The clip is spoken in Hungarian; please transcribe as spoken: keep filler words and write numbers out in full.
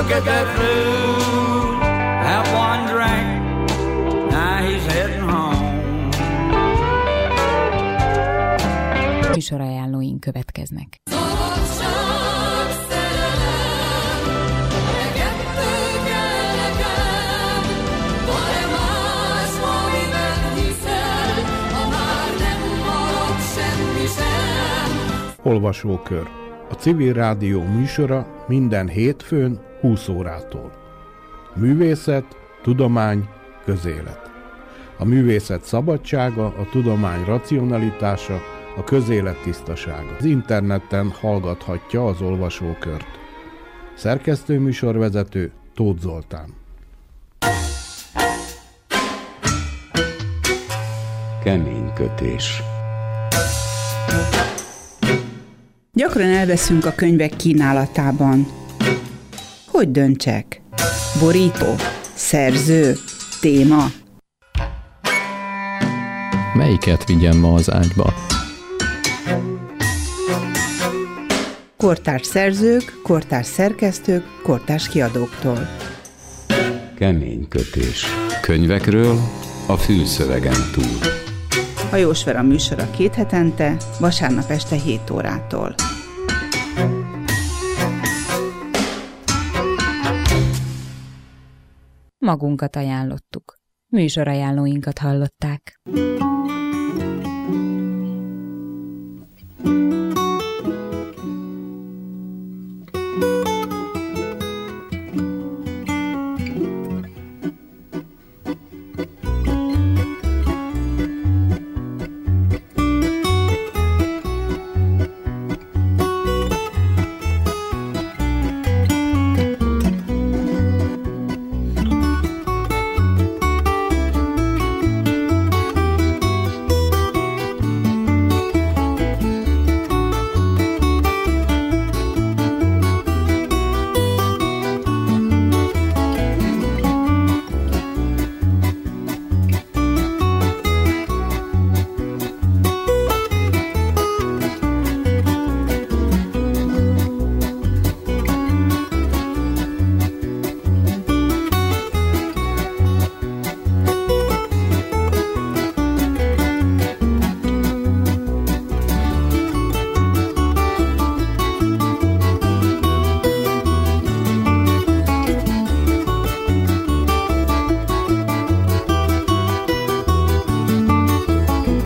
Look at that fool, have one drink, now he's heading home. Műsorajánlóink következnek. Olvasókör. A Civil Rádió műsora minden hétfőn húsz órától. Művészet, tudomány, közélet. A művészet szabadsága, a tudomány racionalitása, a közélet tisztasága. Az interneten hallgathatja az olvasókört. Szerkesztő műsorvezető Tóth Zoltán. Keménykötés. Gyakran elveszünk a könyvek kínálatában. Hogy döntsek? Borító? Szerző? Téma? Melyiket vigyem ma az ágyba? Kortárs szerzők, kortárs szerkesztők, kortárs kiadóktól. Keménykötés. Könyvekről a fülszövegen túl. Hajós Vera műsora két hetente, vasárnap este hét órától. Magunkat ajánlottuk. Műsorajánlóinkat hallották.